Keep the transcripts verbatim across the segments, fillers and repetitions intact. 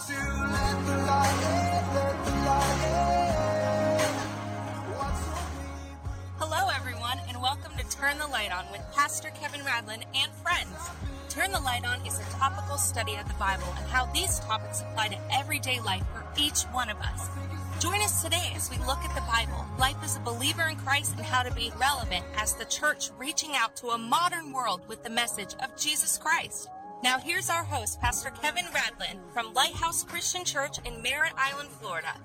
to let the light in, let the light in. What's so deep? Hello, everyone, and welcome to Turn the Light On with Pastor Kevin Radlin and friends. Turn the Light On is a topical study of the Bible and how these topics apply to everyday life for each one of us. Join us today as we look at the Bible, life as a believer in Christ, and how to be relevant as the church reaching out to a modern world with the message of Jesus Christ. Now here's our host, Pastor Kevin Radlin from Lighthouse Christian Church in Merritt Island, Florida.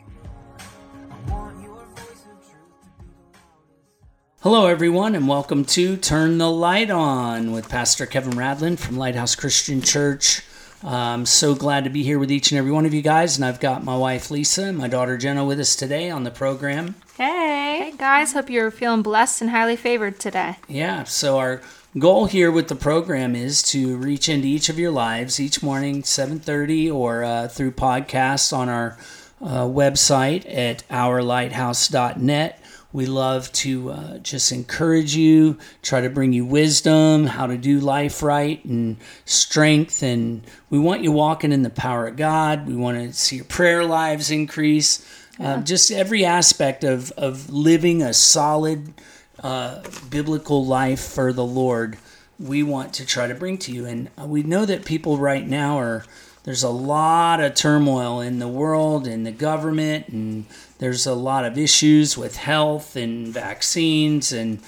Hello, everyone, and welcome to Turn the Light On with Pastor Kevin Radlin from Lighthouse Christian Church. I'm so glad to be here with each and every one of you guys, and I've got my wife Lisa and my daughter Jenna with us today on the program. Hey! Hey, guys. Hope you're feeling blessed and highly favored today. Yeah, so our goal here with the program is to reach into each of your lives each morning, seven thirty, or uh, through podcasts on our uh, website at our lighthouse dot net. We love to uh, just encourage you, try to bring you wisdom, how to do life right, and strength. And we want you walking in the power of God. We want to see your prayer lives increase. Yeah. Uh, just every aspect of, of living a solid uh, biblical life for the Lord, we want to try to bring to you. And we know that people right now are, there's a lot of turmoil in the world and the government, and there's a lot of issues with health and vaccines and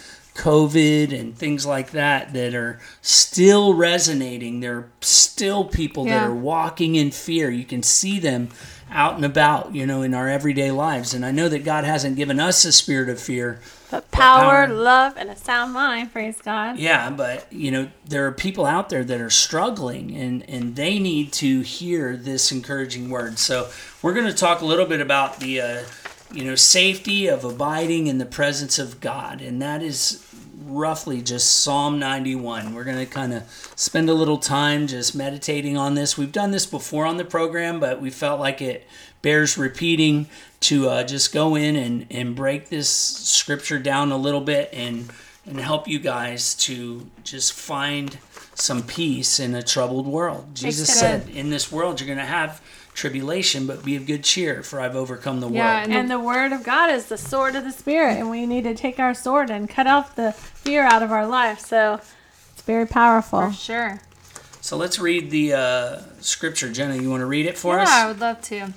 COVID and things like that that are still resonating. There are still people yeah. that are walking in fear. You can see them out and about, you know, in our everyday lives. And I know that God hasn't given us a spirit of fear, But power, but power, love, and a sound mind, praise God. Yeah, but, you know, there are people out there that are struggling, and, and they need to hear this encouraging word. So we're going to talk a little bit about the, uh, you know, safety of abiding in the presence of God, and that is roughly just Psalm ninety-one. We're going to kind of spend a little time just meditating on this. We've done this before on the program, but we felt like it bears repeating to uh, just go in and, and break this scripture down a little bit and and help you guys to just find some peace in a troubled world. Jesus said, in this world you're going to have tribulation, but be of good cheer, for I've overcome the world. Yeah, and, and the, the word of God is the sword of the Spirit, and we need to take our sword and cut off the fear out of our life. So it's very powerful. For sure. So let's read the uh, scripture. Jenna, you want to read it for yeah, us? Yeah, I would love to.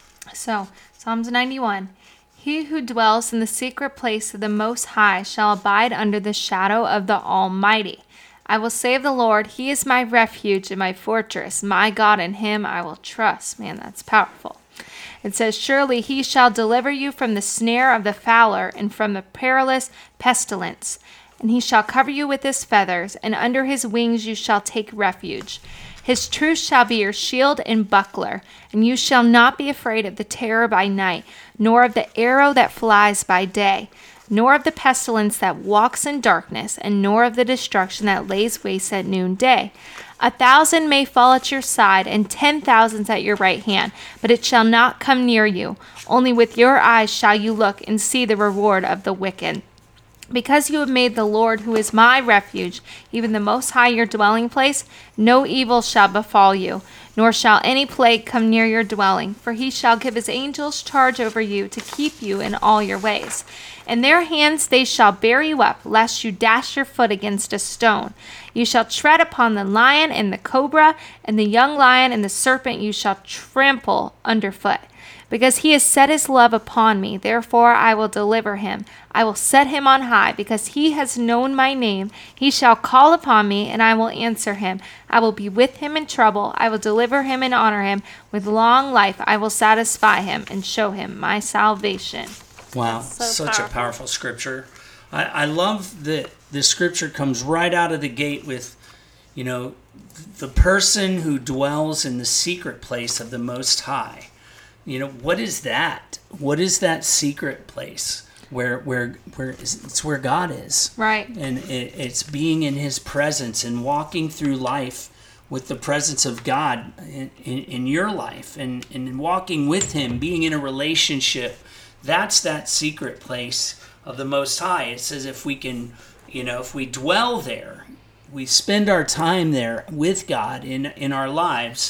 So, Psalms ninety-one. He who dwells in the secret place of the Most High shall abide under the shadow of the Almighty. I will say of the Lord, He is my refuge and my fortress. My God, in Him I will trust. Man, that's powerful. It says, surely He shall deliver you from the snare of the fowler and from the perilous pestilence. And He shall cover you with His feathers, and under His wings you shall take refuge. His truth shall be your shield and buckler, and you shall not be afraid of the terror by night, nor of the arrow that flies by day, nor of the pestilence that walks in darkness, and nor of the destruction that lays waste at noonday. A thousand may fall at your side, and ten thousands at your right hand, but it shall not come near you. Only with your eyes shall you look and see the reward of the wicked. Because you have made the Lord, who is my refuge, even the Most High your dwelling place, no evil shall befall you, nor shall any plague come near your dwelling. For He shall give His angels charge over you to keep you in all your ways. In their hands they shall bear you up, lest you dash your foot against a stone. You shall tread upon the lion and the cobra, and the young lion and the serpent you shall trample underfoot. Because He has set His love upon me, therefore I will deliver him. I will set him on high, because he has known my name. He shall call upon me, and I will answer him. I will be with him in trouble. I will deliver him and honor him. With long life I will satisfy him and show him my salvation. Wow, so such powerful. a powerful scripture. I, I love that this scripture comes right out of the gate with, you know, the person who dwells in the secret place of the Most High. You know, what is that? What is that secret place where where where is, it's where God is? Right. And it, it's being in His presence and walking through life with the presence of God in, in, in your life, and, and walking with Him, being in a relationship. That's that secret place of the Most High. It says if we can, you know, if we dwell there, we spend our time there with God in in our lives,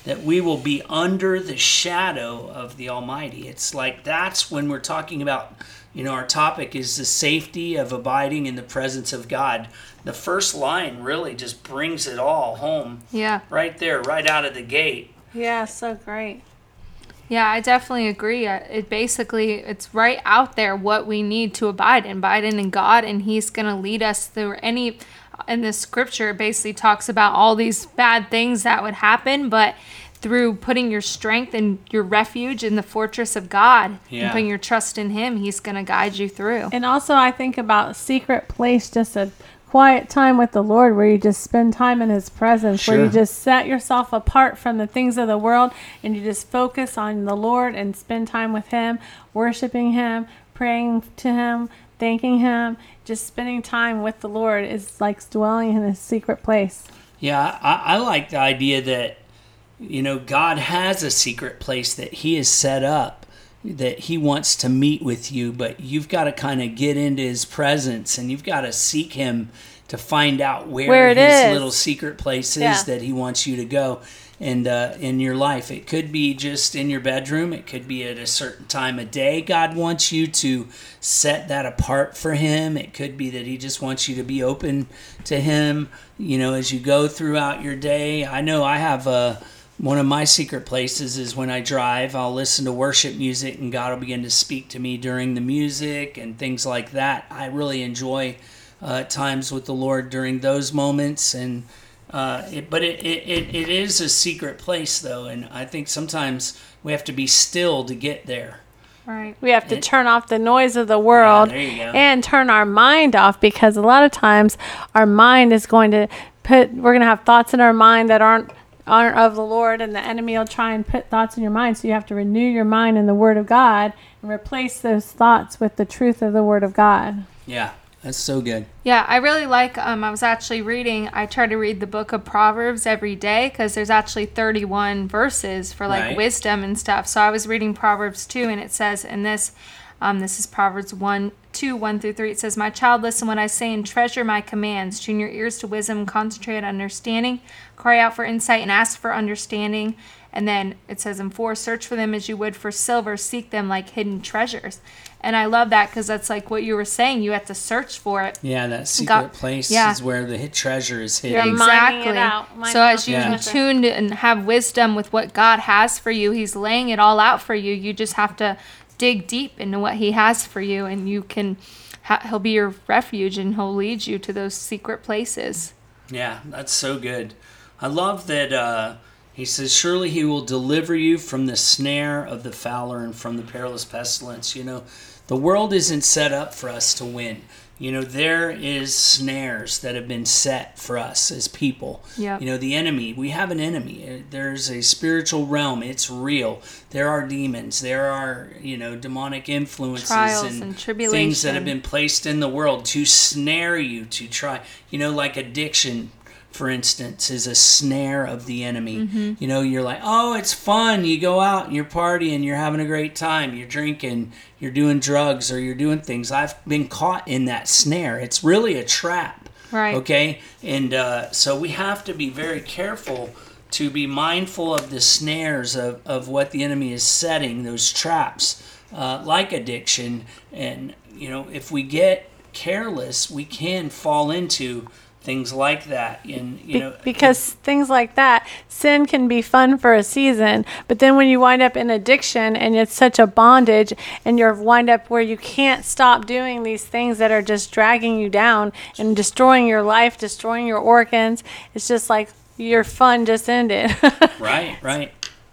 that we will be under the shadow of the Almighty. It's like that's when we're talking about, you know, our topic is the safety of abiding in the presence of God. The first line really just brings it all home. Yeah. Right there, right out of the gate. Yeah, so great. Yeah, I definitely agree. Uh, It basically, it's right out there what we need to abide in, abide in God, and He's going to lead us through any. In the scripture, it basically talks about all these bad things that would happen, but through putting your strength and your refuge in the fortress of God Yeah. and putting your trust in Him, He's going to guide you through. And also, I think about secret place, just a quiet time with the Lord where you just spend time in His presence, where you Sure. just set yourself apart from the things of the world and you just focus on the Lord and spend time with Him, worshiping Him, praying to Him, thanking Him. Just spending time with the Lord is like dwelling in a secret place. Yeah, I, I like the idea that, you know, God has a secret place that He has set up, that He wants to meet with you, but you've got to kind of get into His presence and you've got to seek Him to find out where, Where it His is. little secret place is Yeah. that He wants you to go. And uh, in your life, it could be just in your bedroom. It could be at a certain time of day. God wants you to set that apart for Him. It could be that He just wants you to be open to Him, you know, as you go throughout your day. I know I have a, one of my secret places is when I drive. I'll listen to worship music and God will begin to speak to me during the music and things like that. I really enjoy uh, times with the Lord during those moments. And Uh, it, but it, it, it, it is a secret place, though, and I think sometimes we have to be still to get there. Right. We have to It- turn off the noise of the world Yeah, there you go. and turn our mind off, because a lot of times our mind is going to put, we're going to have thoughts in our mind that aren't aren't of the Lord, and the enemy will try and put thoughts in your mind. So you have to renew your mind in the Word of God and replace those thoughts with the truth of the Word of God. Yeah, that's so good. Yeah, I really like, um, I was actually reading, I try to read the book of Proverbs every day because there's actually thirty-one verses for like Right. wisdom and stuff. So I was reading Proverbs two, and it says in this, um, this is Proverbs one, two, one through three. It says, "My child, listen when I say and treasure my commands. Tune your ears to wisdom, concentrate on understanding. Cry out for insight and ask for understanding." And then it says in four, "Search for them as you would for silver. Seek them like hidden treasures." And I love that because that's like what you were saying. You have to search for it. Yeah, that secret God- place yeah. is where the hid treasure is You're hidden. mining Exactly. it out. Mining So out as you Yeah. the treasure. tuned and have wisdom with what God has for you, He's laying it all out for you. You just have to dig deep into what He has for you, and you can. Ha- he'll be your refuge, and He'll lead you to those secret places. Yeah, that's so good. I love that uh, He says, "Surely He will deliver you from the snare of the fowler and from the perilous pestilence." You know, the world isn't set up for us to win. You know, there is snares that have been set for us as people. Yep. You know, the enemy, we have an enemy. There's a spiritual realm. It's real. There are demons. There are, you know, demonic influences Trials and, and things that tribulation. have been placed in the world to snare you, to try, you know, like addiction, for instance, is a snare of the enemy. Mm-hmm. You know, you're like, oh, it's fun. You go out and you're partying, you're having a great time, you're drinking, you're doing drugs, or you're doing things. I've been caught in that snare. It's really a trap. Right. Okay? And uh, so we have to be very careful to be mindful of the snares of, of what the enemy is setting, those traps, uh, like addiction. And, you know, if we get careless, we can fall into things like that. And, you Be- know, because things like that, sin can be fun for a season, but then when you wind up in addiction and it's such a bondage, and you're wind up where you can't stop doing these things that are just dragging you down and destroying your life, destroying your organs, it's just like your fun just ended. Right, right.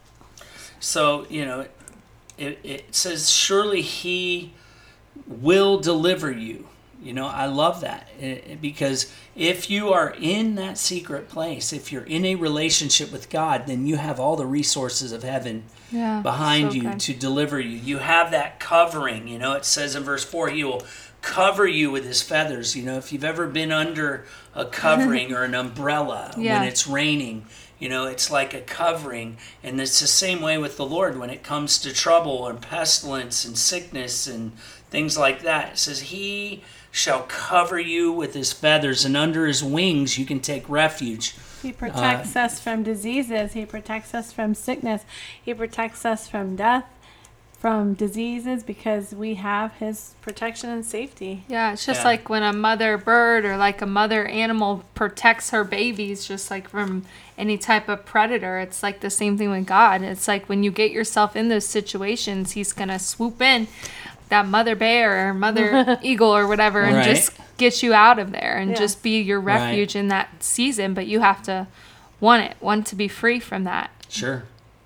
So, you know, it, it says, surely He will deliver you. You know, I love that, eh, because if you are in that secret place, if you're in a relationship with God, then you have all the resources of heaven Yeah, behind so you good. to deliver you. You have that covering. You know, it says in verse four, He will cover you with His feathers. You know, if you've ever been under a covering or an umbrella Yeah. when it's raining, you know, it's like a covering. And it's the same way with the Lord when it comes to trouble and pestilence and sickness and things like that. It says, He shall cover you with his feathers, and under his wings you can take refuge. He protects us from diseases. He protects us from sickness. He protects us from death, from diseases, because we have his protection and safety. Yeah, it's just Yeah. like when a mother bird or like a mother animal protects her babies just like from any type of predator. It's like the same thing with God. It's like when you get yourself in those situations, he's going to swoop in, that mother bear or mother eagle or whatever, and Right. just get you out of there and Yes. just be your refuge Right. in that season. But you have to want it, want to be free from that. Sure.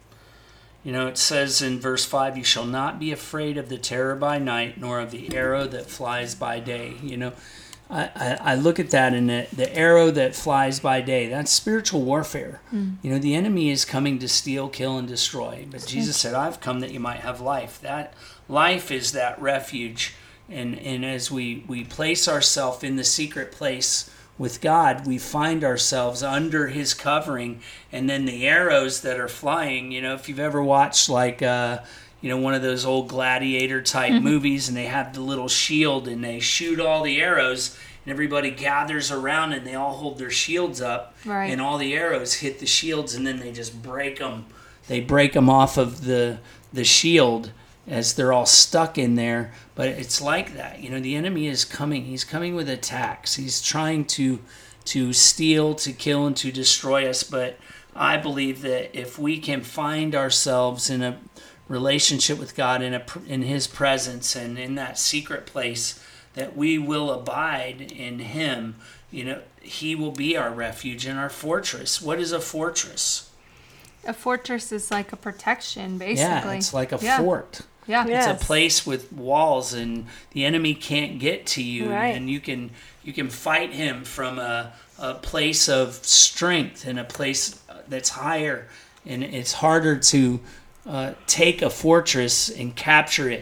You know, it says in verse five, you shall not be afraid of the terror by night, nor of the arrow that flies by day. You know, I, I, I look at that, and the, the arrow that flies by day, that's spiritual warfare. Mm. You know, the enemy is coming to steal, kill, and destroy. But Jesus said, I've come that you might have life. That life is that refuge. And, and as we, we place ourselves in the secret place with God, we find ourselves under his covering, and then the arrows that are flying, you know, if you've ever watched like, uh, you know, one of those old gladiator type movies, and they have the little shield and they shoot all the arrows, and everybody gathers around and they all hold their shields up, Right. and all the arrows hit the shields, and then they just break them. They break them off of the, the shield as they're all stuck in there. But it's like that. You know, the enemy is coming. He's coming with attacks. He's trying to to steal, to kill, and to destroy us. But I believe that if we can find ourselves in a relationship with God, in a in his presence and in that secret place, that we will abide in him. You know, he will be our refuge and our fortress. What is a fortress? A fortress is like a protection, basically. Yeah, it's like a Yeah. fort. Yeah. Yeah. It's a place with walls, and the enemy can't get to you, Right. and you can you can fight him from a, a place of strength and a place that's higher, and it's harder to uh, take a fortress and capture it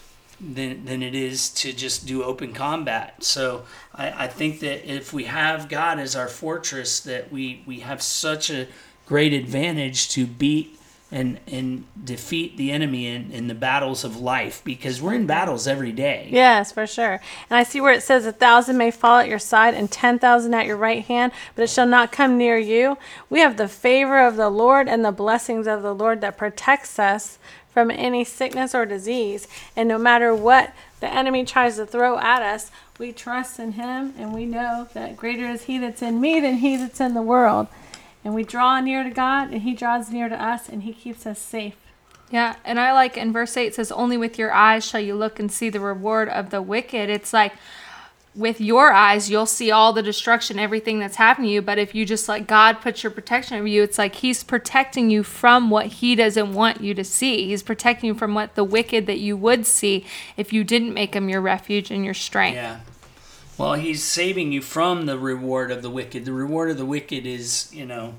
than than it is to just do open combat. So I, I think that if we have God as our fortress, that we we have such a great advantage to beat and and defeat the enemy in, in the battles of life, because we're in battles every day. Yes, for sure. And I see where it says a thousand may fall at your side and ten thousand at your right hand, but it shall not come near you. We have the favor of the Lord and the blessings of the Lord that protects us from any sickness or disease. And no matter what the enemy tries to throw at us, we trust in him, and we know that greater is he that's in me than he that's in the world. And we draw near to God, and he draws near to us, and he keeps us safe. Yeah, and I like in verse eight, it says, only with your eyes shall you look and see the reward of the wicked. It's like with your eyes, you'll see all the destruction, everything that's happening to you. But if you just let God put your protection over you, it's like he's protecting you from what he doesn't want you to see. He's protecting you from what the wicked that you would see if you didn't make him your refuge and your strength. Yeah. Well, he's saving you from the reward of the wicked. The reward of the wicked is, you know,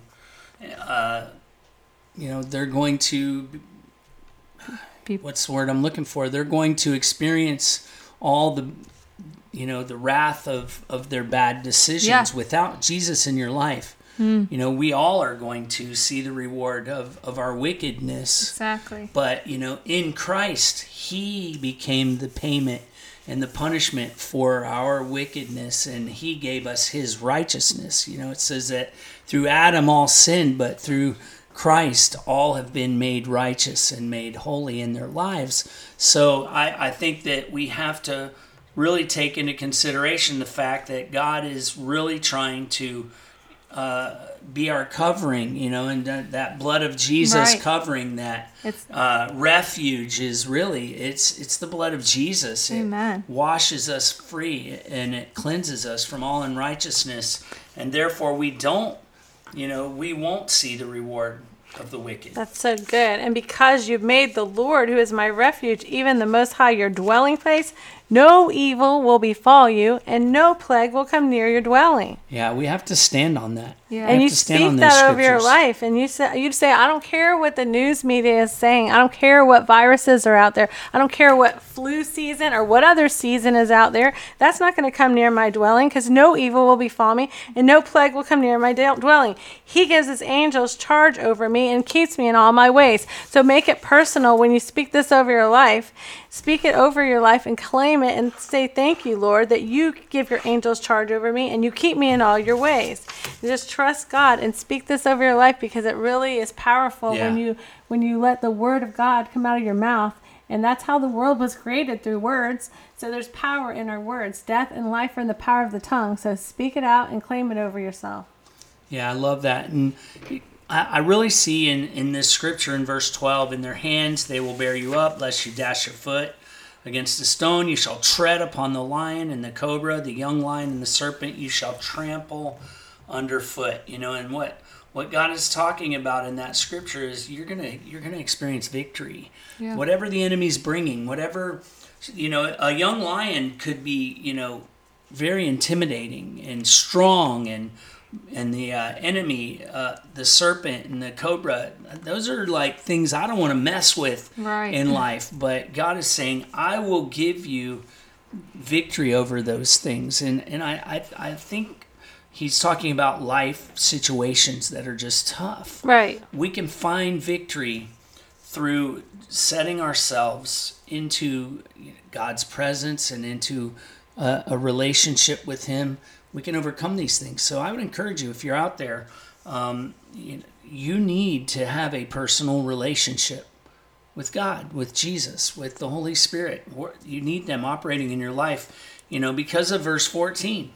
uh, you know, they're going to, People. what's the word I'm looking for? They're going to experience all the, you know, the wrath of, of their bad decisions Yeah. without Jesus in your life. Mm. You know, we all are going to see the reward of, of our wickedness. Exactly. But, you know, in Christ, he became the payment and the punishment for our wickedness, and he gave us his righteousness. You know, it says that through Adam all sinned, but through Christ all have been made righteous and made holy in their lives. So I, I think that we have to really take into consideration the fact that God is really trying to uh, be our covering, you know, and that, that blood of Jesus Right. covering that It's uh, refuge is really, it's it's the blood of Jesus. Amen. It washes us free, and it cleanses us from all unrighteousness, and therefore we don't, you know, we won't see the reward of the wicked. That's so good. And because you've made the Lord, who is my refuge, even the Most High, your dwelling place, no evil will befall you, and no plague will come near your dwelling. Yeah, we have to stand on that. Yeah. We And have you to stand speak on that those over your scriptures. life, and you say, you'd say, I don't care what the news media is saying. I don't care what viruses are out there. I don't care what flu season or what other season is out there. That's not going to come near my dwelling, because no evil will befall me, and no plague will come near my de- dwelling. He gives his angels charge over me and keeps me in all my ways. So make it personal when you speak this over your life. Speak it over your life and claim proclaim it and say, thank you, Lord, that you give your angels charge over me and you keep me in all your ways. And just trust God and speak this over your life, because it really is powerful Yeah. when you when you let the word of God come out of your mouth. And that's how the world was created, through words. So there's power in our words. Death and life are in the power of the tongue. So speak it out and claim it over yourself. Yeah, I love that. And I, I really see in, in this scripture in verse twelve, in their hands they will bear you up, lest you dash your foot against a stone. You shall tread upon the lion and the cobra, the young lion and the serpent you shall trample underfoot. You know, and what what God is talking about in that scripture is you're gonna you're gonna experience victory. Yeah. Whatever the enemy's bringing, whatever, you know, a young lion could be, you know, very intimidating and strong, and and the uh, enemy, uh, the serpent and the cobra, those are like things I don't want to mess with Right. in life. But God is saying, I will give you victory over those things. And and I, I, I think he's talking about life situations that are just tough. Right. We can find victory through setting ourselves into God's presence and into a, a relationship with him. We can overcome these things. So I would encourage you, if you're out there, um, you, you need to have a personal relationship with God, with Jesus, with the Holy Spirit. You need them operating in your life, you know, because of verse fourteen.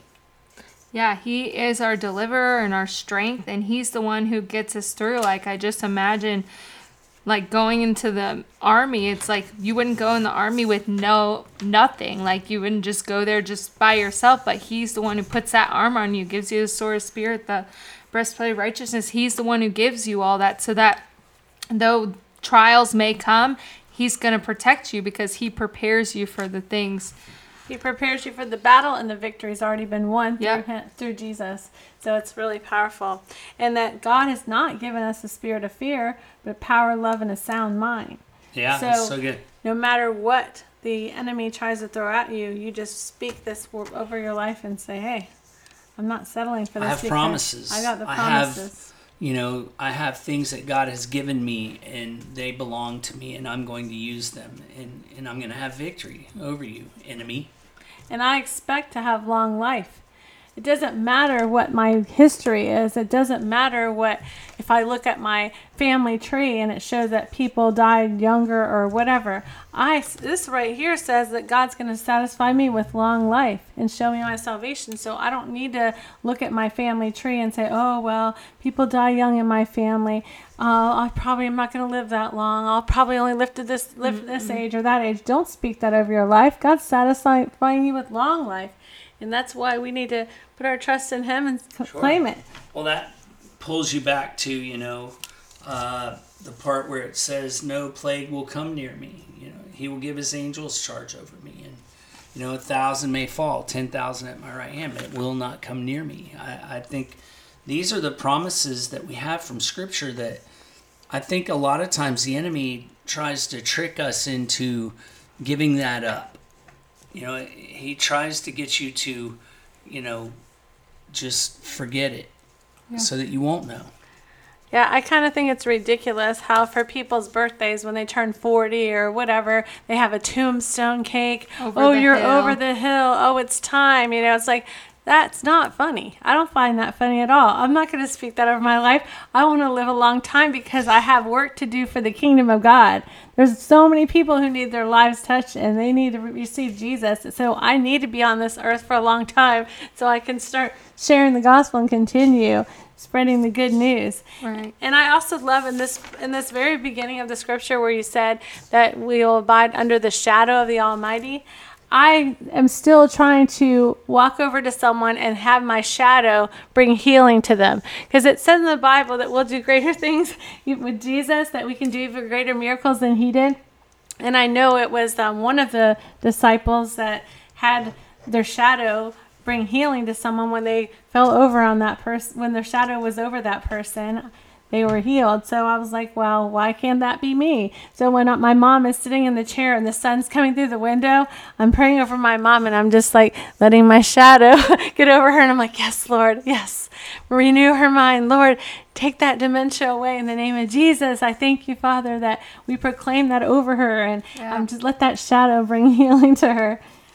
Yeah, he is our deliverer and our strength, and he's the one who gets us through. Like, I just imagine, like, going into the army, it's like you wouldn't go in the army with no nothing. Like, you wouldn't just go there just by yourself, but he's the one who puts that armor on you, gives you the sword of spirit, the breastplate of righteousness. He's the one who gives you all that, so that though trials may come, he's going to protect you because he prepares you for the things. He prepares you for the battle, and the victory's already been won through, Yeah. him, through Jesus. So it's really powerful. And that God has not given us a spirit of fear, but power, love, and a sound mind. Yeah, So- that's so good. No matter what the enemy tries to throw at you, you just speak this word over your life and say, hey, I'm not settling for I this. have because promises. I got the I have- promises. You know, I have things that God has given me, and they belong to me, and I'm going to use them, and, and I'm going to have victory over you, enemy. And I expect to have long life. It doesn't matter what my history is. It doesn't matter what, if I look at my family tree and it shows that people died younger or whatever. I, this right here says that God's going to satisfy me with long life and show me my salvation. So I don't need to look at my family tree and say, oh, well, people die young in my family. Uh, I probably am not going to live that long. I'll probably only live to this, live to this age or that age. Don't speak that over your life. God's satisfying you with long life. And that's why we need to put our trust in him and c- Sure. claim it. Well, that pulls you back to, you know, uh, the part where it says, no plague will come near me. You know, he will give his angels charge over me. And, you know, a thousand may fall, ten thousand at my right hand, but it will not come near me. I, I think these are the promises that we have from Scripture that I think a lot of times the enemy tries to trick us into giving that up. You know, he tries to get you to, you know, just forget it so that you won't know. Yeah, I kind of think it's ridiculous how for people's birthdays when they turn forty or whatever, they have a tombstone cake. Over oh, the you're hill. over the hill. Oh, it's time. You know, it's like, that's not funny. I don't find that funny at all. I'm not going to speak that over my life. I want to live a long time because I have work to do for the kingdom of God. There's so many people who need their lives touched and they need to re- receive Jesus. So I need to be on this earth for a long time so I can start sharing the gospel and continue spreading the good news. Right. And I also love in this in this very beginning of the scripture where you said that we will abide under the shadow of the Almighty. I am still trying to walk over to someone and have my shadow bring healing to them. Because it says in the Bible that we'll do greater things with Jesus, that we can do even greater miracles than he did. And I know it was um, one of the disciples that had their shadow bring healing to someone when they fell over on that person, when their shadow was over that person. They were healed. So I was like, well, why can't that be me? So when my mom is sitting in the chair and the sun's coming through the window, I'm praying over my mom and I'm just like letting my shadow get over her. And I'm like, yes, Lord, yes. Renew her mind. Lord, take that dementia away in the name of Jesus. I thank you, Father, that we proclaim that over her. And Yeah. I'm just let that shadow bring healing to her.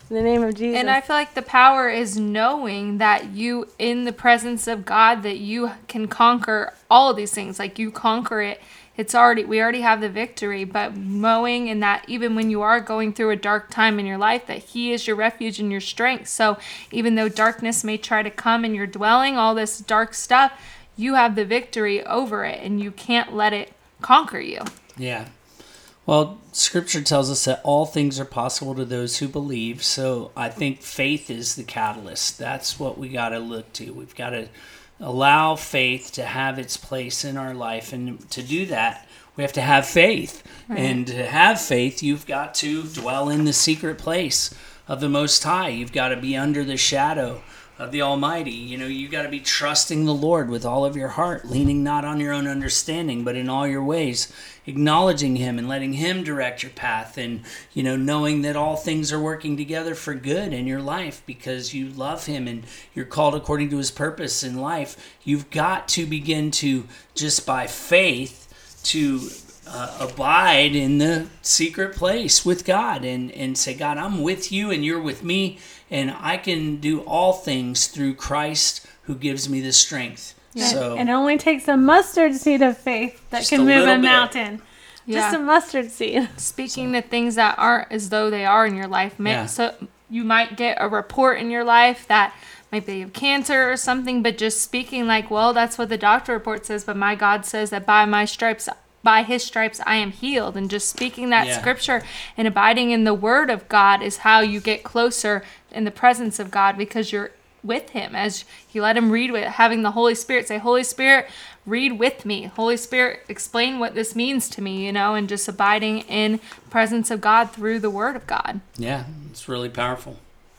In the name of Jesus. And I feel like the power is knowing that you, in the presence of God, that you can conquer all of these things. Like you conquer it. It's already, we already have the victory, but knowing in that even when you are going through a dark time in your life, that He is your refuge and your strength. So even though darkness may try to come in your dwelling, all this dark stuff, you have the victory over it and you can't let it conquer you. Yeah. Well, Scripture tells us that all things are possible to those who believe. So I think faith is the catalyst. That's what we got to look to. We've got to allow faith to have its place in our life. And to do that, we have to have faith. Right. And to have faith, you've got to dwell in the secret place of the Most High. You've got to be under the shadow of the Almighty. You know, you got to be trusting the Lord with all of your heart, leaning not on your own understanding, but in all your ways, acknowledging Him and letting Him direct your path, and, you know, knowing that all things are working together for good in your life because you love Him and you're called according to His purpose in life. You've got to begin to, just by faith, to uh, abide in the secret place with God and, and say, God, I'm with you and you're with me, and I can do all things through Christ who gives me the strength. Yeah. So it only takes a mustard seed of faith that Just can a move little a bit. mountain. Yeah. Just a mustard seed. Speaking the things that aren't as though they are in your life. May- Yeah. So you might get a report in your life that might be of cancer or something, but just speaking like, well, that's what the doctor report says, but my God says that by my stripes, by His stripes, I am healed. And just speaking that Yeah. scripture and abiding in the Word of God is how you get closer in the presence of God, because you're with Him as you let Him read with, having the Holy Spirit say, Holy Spirit, read with me. Holy Spirit, explain what this means to me, you know, and just abiding in the presence of God through the Word of God. yeah, it's really powerful.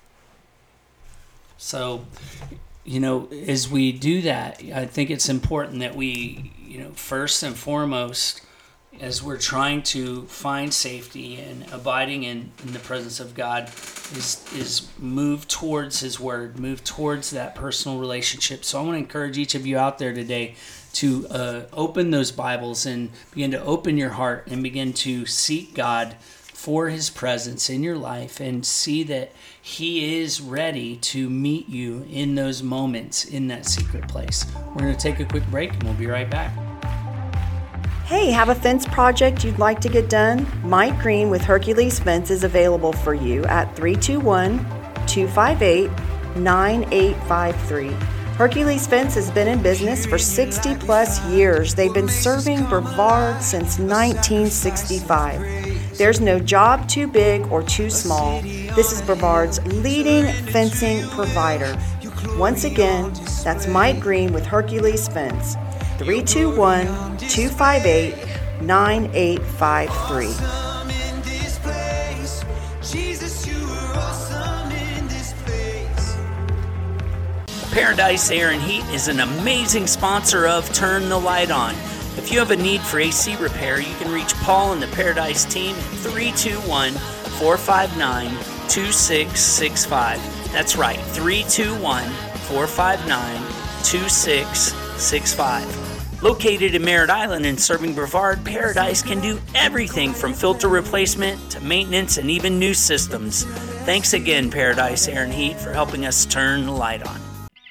So, you know, as we do that, I think it's important that we, you know, first and foremost, as we're trying to find safety and abiding in, in the presence of God, is is move towards His Word, move towards that personal relationship. So I want to encourage each of you out there today to uh, open those Bibles and begin to open your heart and begin to seek God for His presence in your life, and see that He is ready to meet you in those moments in that secret place. We're going to take a quick break and we'll be right back. Hey, have a fence project you'd like to get done? Mike Green with Hercules Fence is available for you at three two one, two five eight, nine eight five three. Hercules Fence has been in business for sixty plus years. They've been serving Brevard since nineteen sixty-five. There's no job too big or too small. This is Brevard's leading fencing provider. Once again, that's Mike Green with Hercules Fence. three two one, two five eight, nine eight five three. Awesome in this place. Jesus, you are awesome in this place. Paradise Air and Heat is an amazing sponsor of Turn the Light On. If you have a need for A C repair, you can reach Paul and the Paradise team at three two one, four five nine, two six six five. That's right, three two one, four five nine, two six six five. Located in Merritt Island and serving Brevard, Paradise can do everything from filter replacement to maintenance and even new systems. Thanks again, Paradise Air and Heat, for helping us turn the light on.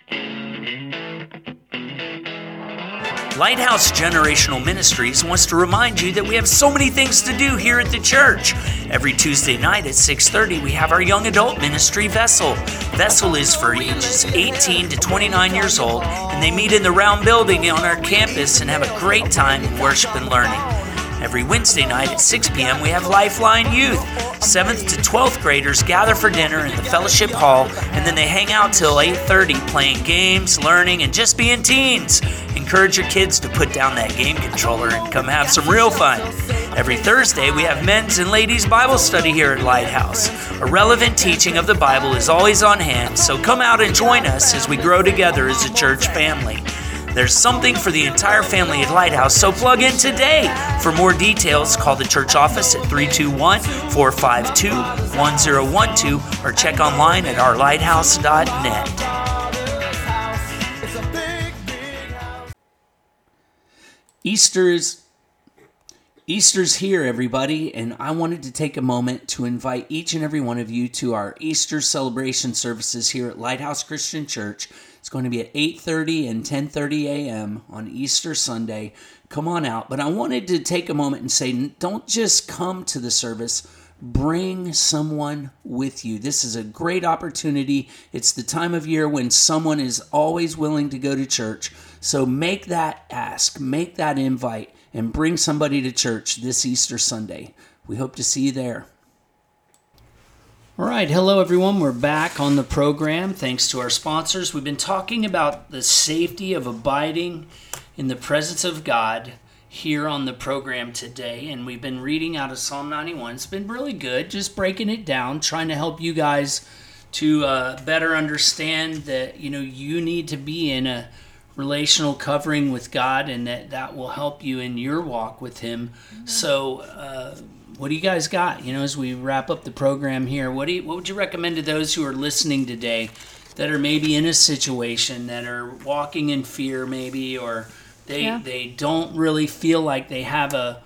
Lighthouse Generational Ministries wants to remind you that we have so many things to do here at the church. Every Tuesday night at six thirty, we have our young adult ministry, Vessel. Vessel is for ages eighteen to twenty-nine years old, and they meet in the round building on our campus and have a great time in worship and learning. Every Wednesday night at six p.m. we have Lifeline Youth. seventh to twelfth graders gather for dinner in the fellowship hall, and then they hang out till eight thirty playing games, learning, and just being teens. Encourage your kids to put down that game controller and come have some real fun. Every Thursday we have men's and ladies Bible study here at Lighthouse. A relevant teaching of the Bible is always on hand, so come out and join us as we grow together as a church family. There's something for the entire family at Lighthouse, so plug in today. For more details, call the church office at three two one, four five two, one zero one two or check online at our lighthouse dot net. Easter is Easter's here, everybody, and I wanted to take a moment to invite each and every one of you to our Easter celebration services here at Lighthouse Christian Church. It's going to be at eight thirty and ten thirty a.m. on Easter Sunday. Come on out. But I wanted to take a moment and say, don't just come to the service. Bring someone with you. This is a great opportunity. It's the time of year when someone is always willing to go to church. So make that ask, make that invite, and bring somebody to church this Easter Sunday. We hope to see you there. All right, hello everyone. We're back on the program thanks to our sponsors. We've been talking about the safety of abiding in the presence of God here on the program today, and we've been reading out of Psalm ninety-one. It's been really good, just breaking it down, trying to help you guys to uh, better understand that, you know, you need to be in a relational covering with God, and that that will help you in your walk with Him. Mm-hmm. So uh, what do you guys got, you know, as we wrap up the program here? What do you, what would you recommend to those who are listening today that are maybe in a situation, that are walking in fear maybe, or they yeah. they don't really feel like they have a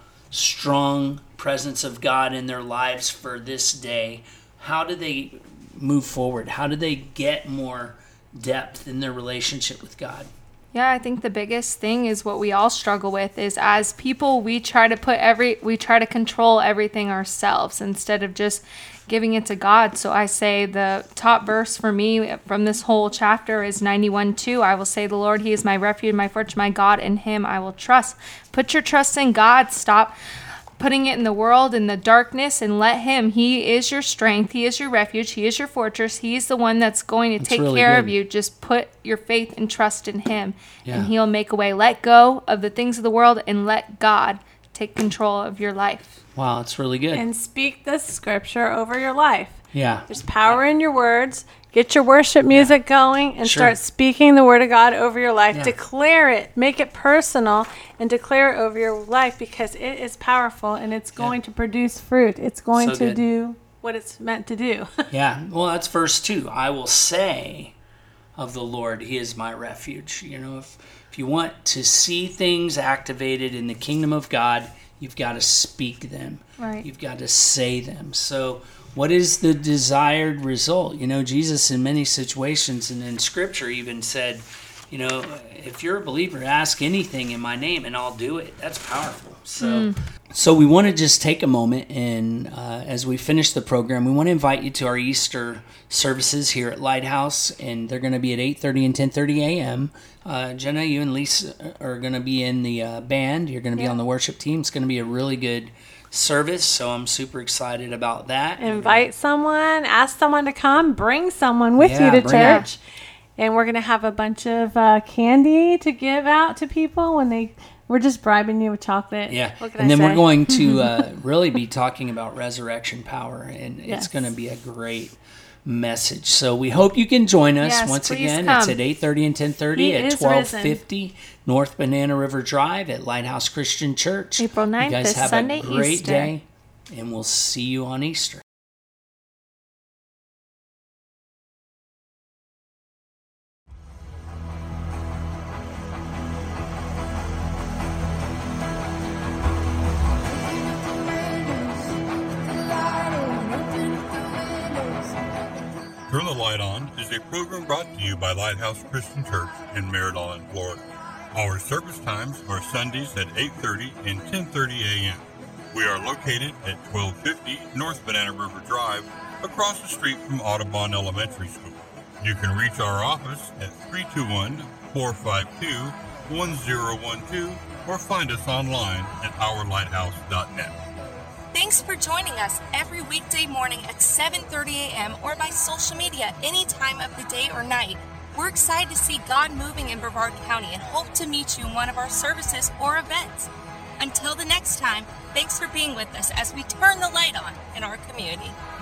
strong presence of God in their lives for this day? How do they move forward? How do they get more depth in their relationship with God? Yeah, I think the biggest thing is what we all struggle with is, as people, we try to put every, we try to control everything ourselves instead of just giving it to God. So I say the top verse for me from this whole chapter is ninety-one two. I will say, the Lord, He is my refuge, my fortress, my God. In Him I will trust. Put your trust in God. Stop putting it in the world, in the darkness, and let Him. He is your strength. He is your refuge. He is your fortress. He's the one that's going to That's take really care good. of you. Just put your faith and trust in Him, Yeah. and He'll make a way. Let go of the things of the world and let God take control of your life. Wow, it's really good. And speak the scripture over your life. Yeah. There's power in your words. Get your worship music going and Sure. start speaking the word of God over your life. Yeah. Declare it. Make it personal and declare it over your life, because it is powerful and it's going to produce fruit. It's going So to good. do what it's meant to do. Yeah, well, that's verse two. I will say of the Lord, He is my refuge. You know, if, if you want to see things activated in the kingdom of God, you've got to speak them. Right. You've got to say them. So what is the desired result? You know, Jesus in many situations and in Scripture even said, you know, if you're a believer, ask anything in my name and I'll do it. That's powerful. So mm. so we want to just take a moment, and uh, as we finish the program, we want to invite you to our Easter services here at Lighthouse, and they're going to be at eight thirty and ten thirty a.m. Uh, Jenna, you and Lisa are going to be in the uh, band. You're going to be Yeah. on the worship team. It's going to be a really good service, so I'm super excited about that. Invite someone, ask someone to come, bring someone with Yeah, you to bring it. church. And we're going to have a bunch of uh, candy to give out to people when they, we're just bribing you with chocolate. Yeah, What can and I then we're say? going to uh, really be talking about resurrection power, and Yes. it's going to be a great message. So we hope you can join us. Yes, Once please again. come. It's at eight thirty and ten thirty He at is twelve fifty North Banana River Drive at Lighthouse Christian Church. April ninth You guys is have Sunday, a great Easter. day, and we'll see you on Easter. Turn the Light On is a program brought to you by Lighthouse Christian Church in Merritt Island, Florida. Our service times are Sundays at eight thirty and ten thirty a.m. We are located at twelve fifty North Banana River Drive, across the street from Audubon Elementary School. You can reach our office at three two one, four five two, one zero one two or find us online at our lighthouse dot net. Thanks for joining us every weekday morning at seven thirty a.m. or by social media any time of the day or night. We're excited to see God moving in Brevard County and hope to meet you in one of our services or events. Until the next time, thanks for being with us as we turn the light on in our community.